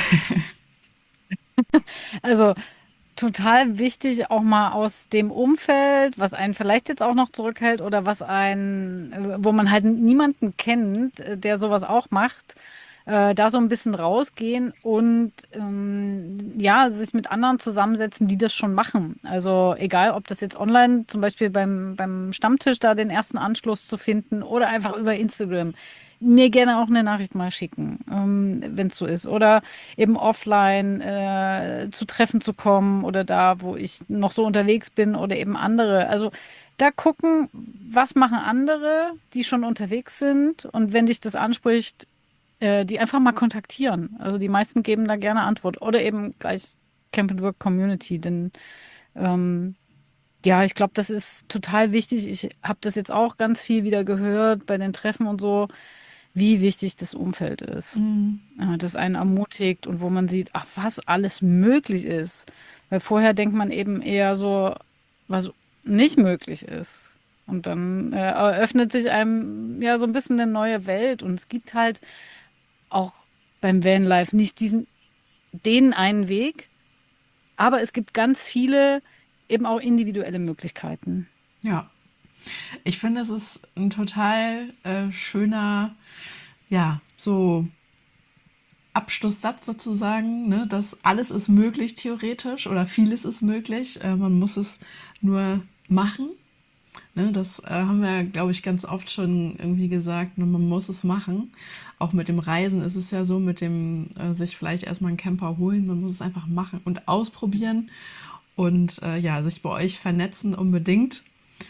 Also total wichtig, auch mal aus dem Umfeld, was einen vielleicht jetzt auch noch zurückhält oder was einen, äh, wo man halt niemanden kennt, äh, der sowas auch macht, äh, da so ein bisschen rausgehen und ähm, ja, sich mit anderen zusammensetzen, die das schon machen. Also egal, ob das jetzt online, zum Beispiel beim, beim Stammtisch da den ersten Anschluss zu finden oder einfach über Instagram. Mir gerne auch eine Nachricht mal schicken, ähm, wenn es so ist. Oder eben offline äh, zu Treffen zu kommen oder da, wo ich noch so unterwegs bin oder eben andere. Also da gucken, was machen andere, die schon unterwegs sind und wenn dich das anspricht, äh, die einfach mal kontaktieren. Also die meisten geben da gerne Antwort oder eben gleich Camp and Work Community, denn ähm, ja, ich glaube, das ist total wichtig. Ich habe das jetzt auch ganz viel wieder gehört bei den Treffen und so, wie wichtig das Umfeld ist, äh, das einen ermutigt und wo man sieht, ach, was alles möglich ist. Weil vorher denkt man eben eher so, was nicht möglich ist. Und dann äh, eröffnet sich einem ja so ein bisschen eine neue Welt. Und es gibt halt auch beim Vanlife nicht diesen, den einen Weg, aber es gibt ganz viele eben auch individuelle Möglichkeiten. Ja, ich finde, es ist ein total äh, schöner, ja, so Abschlusssatz sozusagen, ne, dass alles ist möglich theoretisch oder vieles ist möglich. Äh, man muss es nur machen. Ne, das äh, haben wir, glaube ich, ganz oft schon irgendwie gesagt, ne, man muss es machen. Auch mit dem Reisen ist es ja so, mit dem äh, sich vielleicht erstmal einen Camper holen, man muss es einfach machen und ausprobieren und äh, ja, sich bei euch vernetzen unbedingt.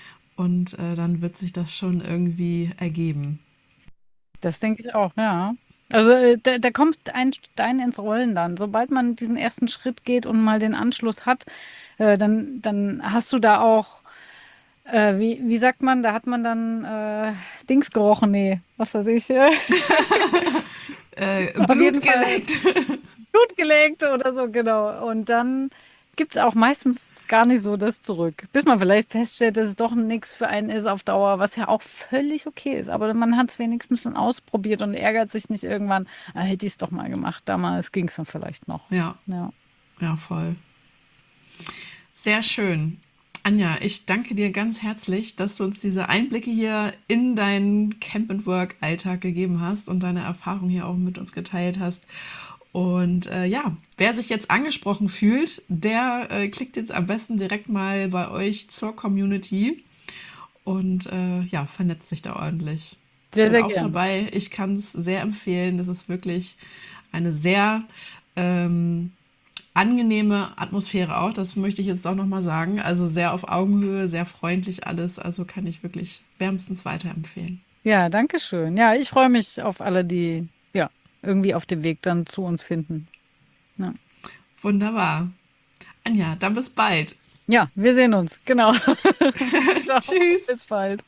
Und äh, dann wird sich das schon irgendwie ergeben. Das denke ich auch, ja. Also äh, da, da kommt ein Stein ins Rollen dann. Sobald man diesen ersten Schritt geht und mal den Anschluss hat, äh, dann, dann hast du da auch, äh, wie, wie sagt man, da hat man dann äh, Dings gerochen, nee, was weiß ich, äh, Äh, auf jeden Blut Fall geleckt. Blut gelegt oder so, genau. Und dann gibt es auch meistens gar nicht so das zurück. Bis man vielleicht feststellt, dass es doch nichts für einen ist auf Dauer, was ja auch völlig okay ist. Aber man hat es wenigstens dann ausprobiert und ärgert sich nicht irgendwann, ah, hätte ich es doch mal gemacht. Damals ging es dann vielleicht noch. Ja, Ja. ja, voll. Sehr schön. Anja, ich danke dir ganz herzlich, dass du uns diese Einblicke hier in deinen Camp-and-Work-Alltag gegeben hast und deine Erfahrung hier auch mit uns geteilt hast. Und äh, ja, wer sich jetzt angesprochen fühlt, der äh, klickt jetzt am besten direkt mal bei euch zur Community und äh, ja, vernetzt sich da ordentlich. Ich Sehr, bin sehr auch gern. dabei. Ich kann es sehr empfehlen. Das ist wirklich eine sehr ähm, angenehme Atmosphäre auch. Das möchte ich jetzt auch nochmal sagen. Also sehr auf Augenhöhe, sehr freundlich alles. Also kann ich wirklich wärmstens weiterempfehlen. Ja, danke schön. Ja, ich freue mich auf alle, die ja irgendwie auf dem Weg dann zu uns finden. Ja, Wunderbar. Anja, dann bis bald. ja, wir sehen uns. Genau. Ciao. Tschüss. Bis bald.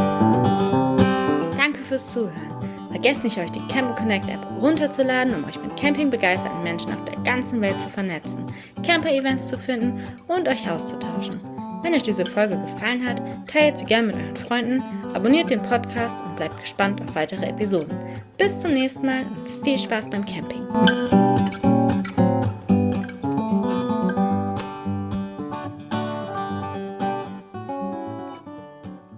Danke fürs Zuhören. Vergesst nicht, euch die Camp Connect App runterzuladen, um euch mit campingbegeisterten Menschen auf der ganzen Welt zu vernetzen, Camper-Events zu finden und euch auszutauschen. Wenn euch diese Folge gefallen hat, teilt sie gerne mit euren Freunden, abonniert den Podcast und bleibt gespannt auf weitere Episoden. Bis zum nächsten Mal und viel Spaß beim Camping.